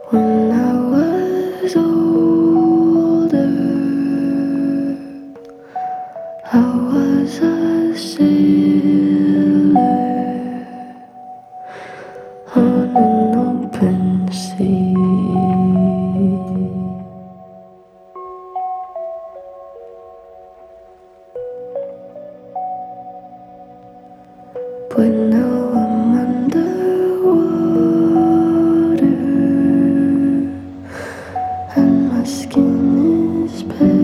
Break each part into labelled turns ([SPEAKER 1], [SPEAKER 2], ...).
[SPEAKER 1] When I was older, I was a sailor on an open sea. But now I'm underwater and my skin is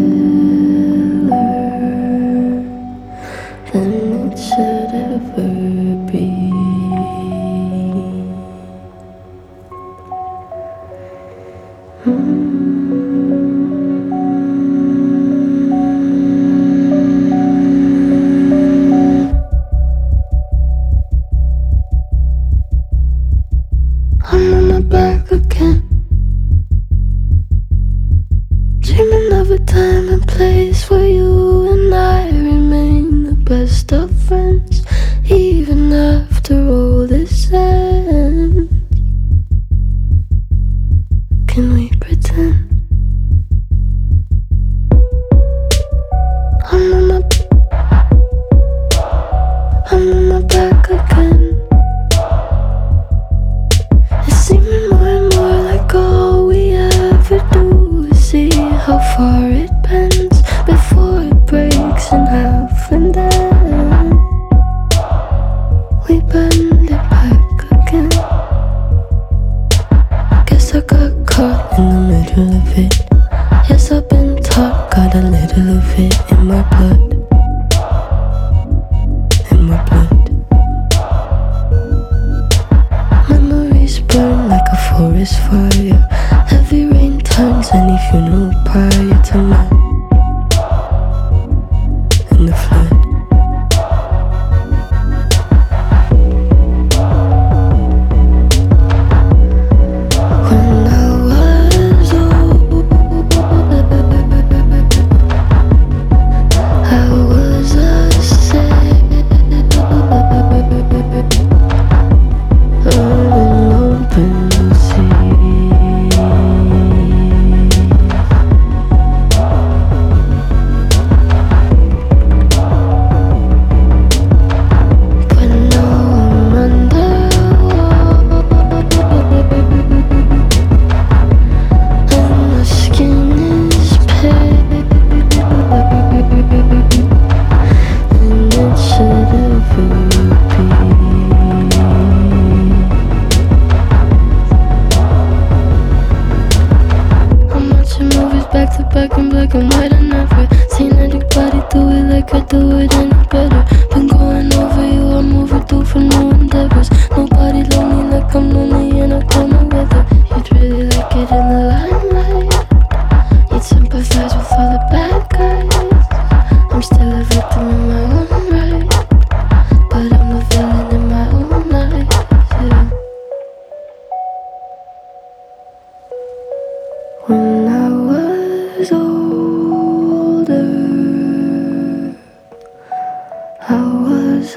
[SPEAKER 1] paler than it should ever be. I'm on my back again, dreaming of a time and place where you and I remain the best of friends, even after all this ends. Can we pretend? I'm on my back again. It's seeming more and more like all we ever do is see how far it bends before it breaks in half, and then we bend it back again. Guess I got caught in the middle of it. Yes, I've been taught, got a little of it in my blood. In my blood. Memories burn like a forest fire. Heavy rain turns any funeral pyre to mine. In the flood. When I was older, I was a sailor on an open sea. But now I'm underwater and my skin is pale and it should ever be. I'm watching movies back to back in black and white. I never seen anybody do it like I do it any better. Been going over you, I'm overdue for new endeavors. Nobody love me like I'm lonely and I don't know whether you'd really like it in the limelight. You'd sympathize with all the bad guys. I'm still a victim in my own right, but I'm the villain in my own life, yeah. When I was older, I was a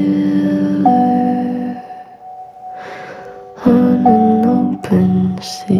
[SPEAKER 1] sailor on an open sea.